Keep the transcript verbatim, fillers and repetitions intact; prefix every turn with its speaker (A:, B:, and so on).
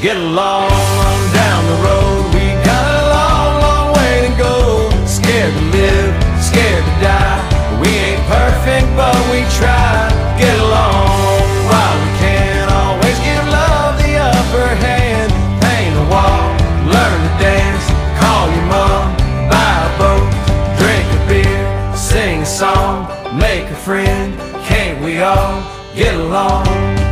A: get along on down the road. We got a long, long way to go. Scared to live, scared to die. We ain't perfect, but we try. Get along while we can. Always give love the upper hand. Paint a wall, learn to dance. Call your mom, buy a boat, drink a beer, sing a song, make a friend. Can't we all get along?